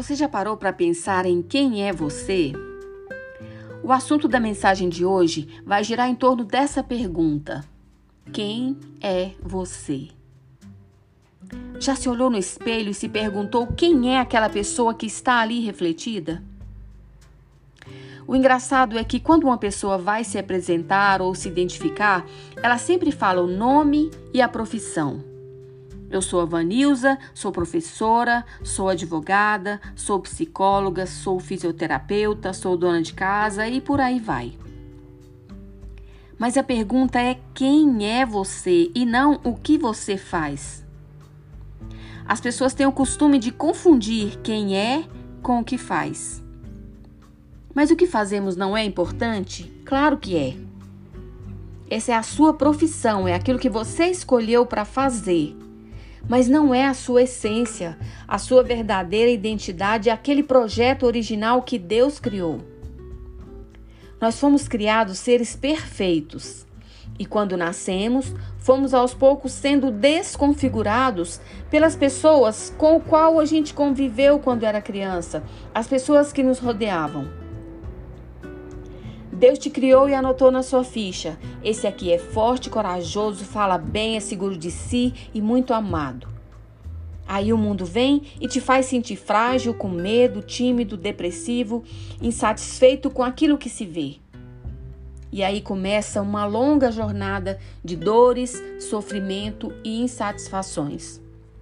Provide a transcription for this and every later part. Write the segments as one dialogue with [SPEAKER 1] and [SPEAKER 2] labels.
[SPEAKER 1] Você já parou para pensar em quem é você? O assunto da mensagem de hoje vai girar em torno dessa pergunta: quem é você? Já se olhou no espelho e se perguntou quem é aquela pessoa que está ali refletida? O engraçado é que quando uma pessoa vai se apresentar ou se identificar, ela sempre fala o nome e a profissão. Eu sou a Vanilza, sou professora, sou advogada, sou psicóloga, sou fisioterapeuta, sou dona de casa e por aí vai. Mas a pergunta é quem é você e não o que você faz. As pessoas têm o costume de confundir quem é com o que faz. Mas o que fazemos não é importante? Claro que é. Essa é a sua profissão, é aquilo que você escolheu para fazer. Mas não é a sua essência, a sua verdadeira identidade, aquele projeto original que Deus criou. Nós fomos criados seres perfeitos e quando nascemos, fomos aos poucos sendo desconfigurados pelas pessoas com as quais a gente conviveu quando era criança, as pessoas que nos rodeavam. Deus te criou e anotou na sua ficha. Esse aqui é forte, corajoso, fala bem, é seguro de si e muito amado. Aí o mundo vem e te faz sentir frágil, com medo, tímido, depressivo, insatisfeito com aquilo que se vê. E aí começa uma longa jornada de dores, sofrimento e insatisfações.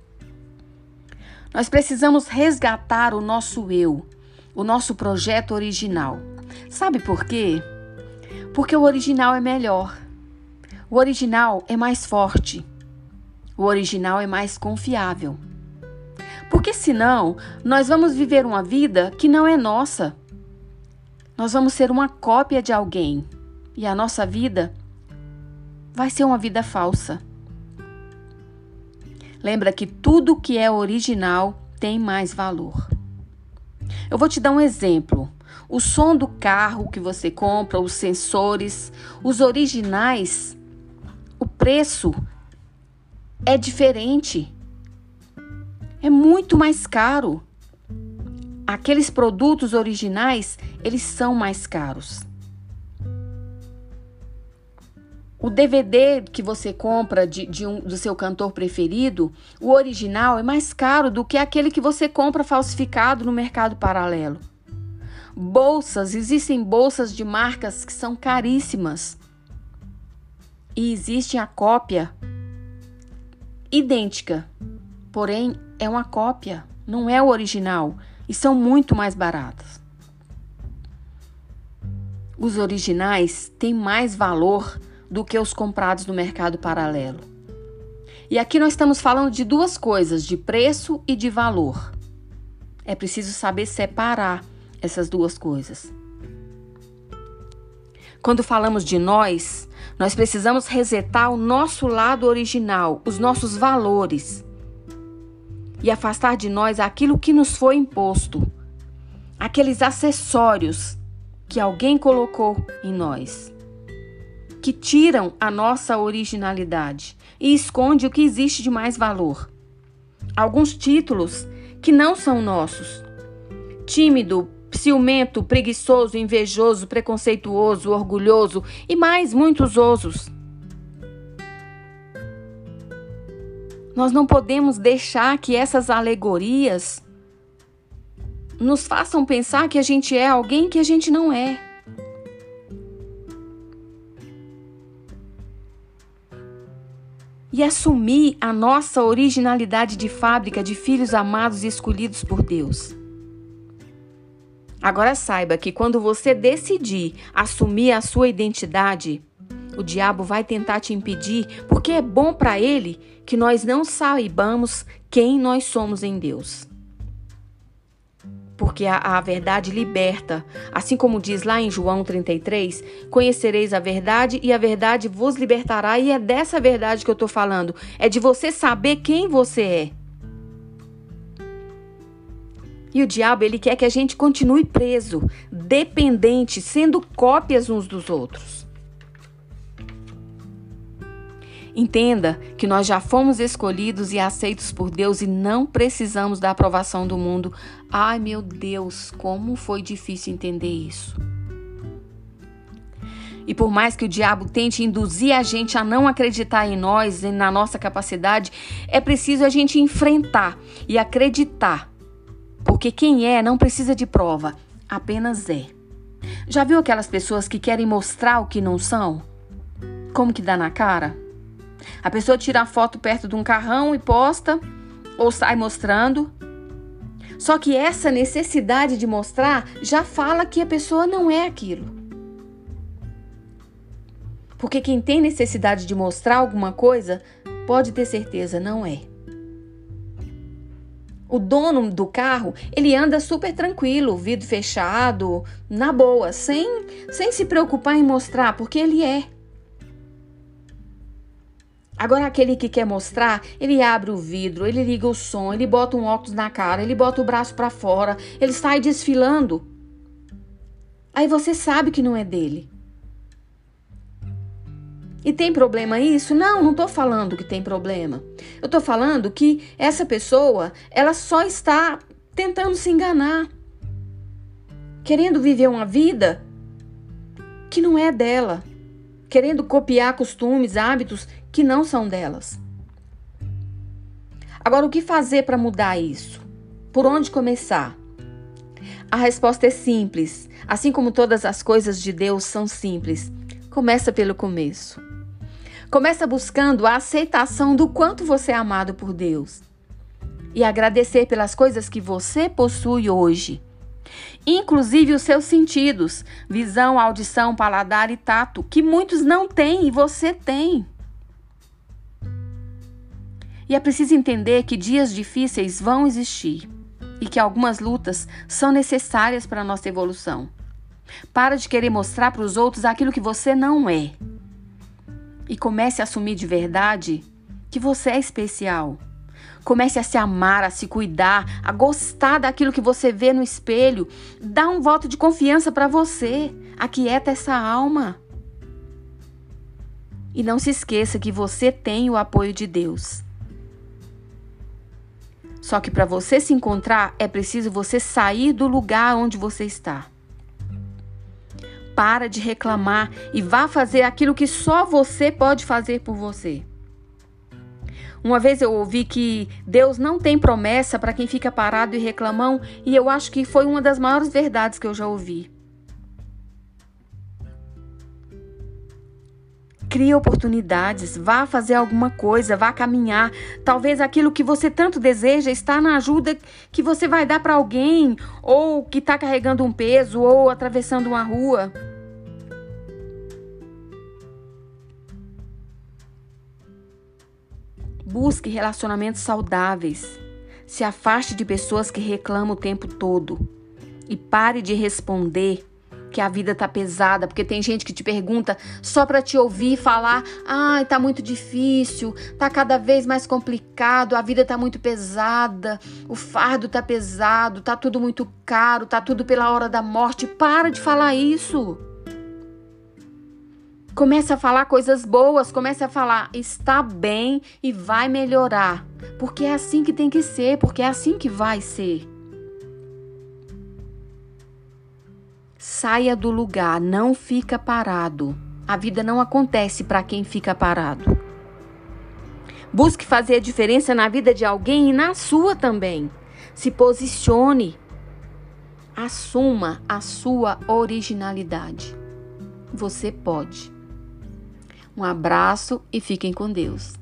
[SPEAKER 1] Nós precisamos resgatar o nosso eu, o nosso projeto original. Sabe por quê? Porque o original é melhor. O original é mais forte. O original é mais confiável. Porque senão, nós vamos viver uma vida que não é nossa. Nós vamos ser uma cópia de alguém. E a nossa vida vai ser uma vida falsa. Lembra que tudo que é original tem mais valor. Eu vou te dar um exemplo. O som do carro que você compra, os sensores, os originais, o preço é diferente. É muito mais caro. Aqueles produtos originais, eles são mais caros. O DVD que você compra do seu cantor preferido, o original é mais caro do que aquele que você compra falsificado no mercado paralelo. Bolsas, existem bolsas de marcas que são caríssimas. E existe a cópia idêntica, porém é uma cópia, não é o original e são muito mais baratas. Os originais têm mais valor do que os comprados no mercado paralelo. E aqui nós estamos falando de duas coisas, de preço e de valor. É preciso saber separar essas duas coisas. Quando falamos de nós precisamos resetar o nosso lado original, os nossos valores, e afastar de nós aquilo que nos foi imposto, aqueles acessórios que alguém colocou em nós, que tiram a nossa originalidade e esconde o que existe de mais valor. Alguns títulos que não são nossos. Tímido, ciumento, preguiçoso, invejoso, preconceituoso, orgulhoso e mais muitos outros. Nós não podemos deixar que essas alegorias nos façam pensar que a gente é alguém que a gente não é. E assumir a nossa originalidade de fábrica de filhos amados e escolhidos por Deus. Agora saiba que quando você decidir assumir a sua identidade, o diabo vai tentar te impedir, porque é bom para ele que nós não saibamos quem nós somos em Deus. Porque a verdade liberta, assim como diz lá em João 33, conhecereis a verdade e a verdade vos libertará, e é dessa verdade que eu estou falando, é de você saber quem você é. E o diabo, ele quer que a gente continue preso, dependente, sendo cópias uns dos outros. Entenda que nós já fomos escolhidos e aceitos por Deus e não precisamos da aprovação do mundo. Ai, meu Deus, como foi difícil entender isso. E por mais que o diabo tente induzir a gente a não acreditar em nós e na nossa capacidade, é preciso a gente enfrentar e acreditar. Porque quem é não precisa de prova, apenas é. Já viu aquelas pessoas que querem mostrar o que não são? Como que dá na cara? A pessoa tira a foto perto de um carrão e posta, ou sai mostrando. Só que essa necessidade de mostrar já fala que a pessoa não é aquilo. Porque quem tem necessidade de mostrar alguma coisa, pode ter certeza, não é. O dono do carro, ele anda super tranquilo, vidro fechado, na boa, sem se preocupar em mostrar, porque ele é. Agora, aquele que quer mostrar, ele abre o vidro, ele liga o som, ele bota um óculos na cara, ele bota o braço para fora, ele sai desfilando. Aí você sabe que não é dele. E tem problema isso? Não tô falando que tem problema. Eu tô falando que essa pessoa, ela só está tentando se enganar. Querendo viver uma vida que não é dela. Querendo copiar costumes, hábitos que não são delas. Agora, o que fazer para mudar isso? Por onde começar? A resposta é simples. Assim como todas as coisas de Deus são simples. Começa pelo começo. Começa buscando a aceitação do quanto você é amado por Deus. E agradecer pelas coisas que você possui hoje. Inclusive os seus sentidos, visão, audição, paladar e tato, que muitos não têm e você tem. E é preciso entender que dias difíceis vão existir e que algumas lutas são necessárias para a nossa evolução. Para de querer mostrar para os outros aquilo que você não é. E comece a assumir de verdade que você é especial. Comece a se amar, a se cuidar, a gostar daquilo que você vê no espelho. Dá um voto de confiança para você. Aquieta essa alma. E não se esqueça que você tem o apoio de Deus. Só que para você se encontrar, é preciso você sair do lugar onde você está. Para de reclamar e vá fazer aquilo que só você pode fazer por você. Uma vez eu ouvi que Deus não tem promessa para quem fica parado e reclamão, e eu acho que foi uma das maiores verdades que eu já ouvi. Crie oportunidades, vá fazer alguma coisa, vá caminhar. Talvez aquilo que você tanto deseja está na ajuda que você vai dar para alguém, ou que está carregando um peso, ou atravessando uma rua. Busque relacionamentos saudáveis. Se afaste de pessoas que reclamam o tempo todo. E pare de responder que a vida tá pesada, porque tem gente que te pergunta só para te ouvir falar: ai, tá muito difícil, tá cada vez mais complicado, a vida tá muito pesada, o fardo tá pesado, tá tudo muito caro, tá tudo pela hora da morte. Para de falar isso. Comece a falar coisas boas, comece a falar: está bem e vai melhorar, porque é assim que tem que ser, porque é assim que vai ser. Saia do lugar, não fica parado. A vida não acontece para quem fica parado. Busque fazer a diferença na vida de alguém e na sua também. Se posicione. Assuma a sua originalidade. Você pode. Um abraço e fiquem com Deus.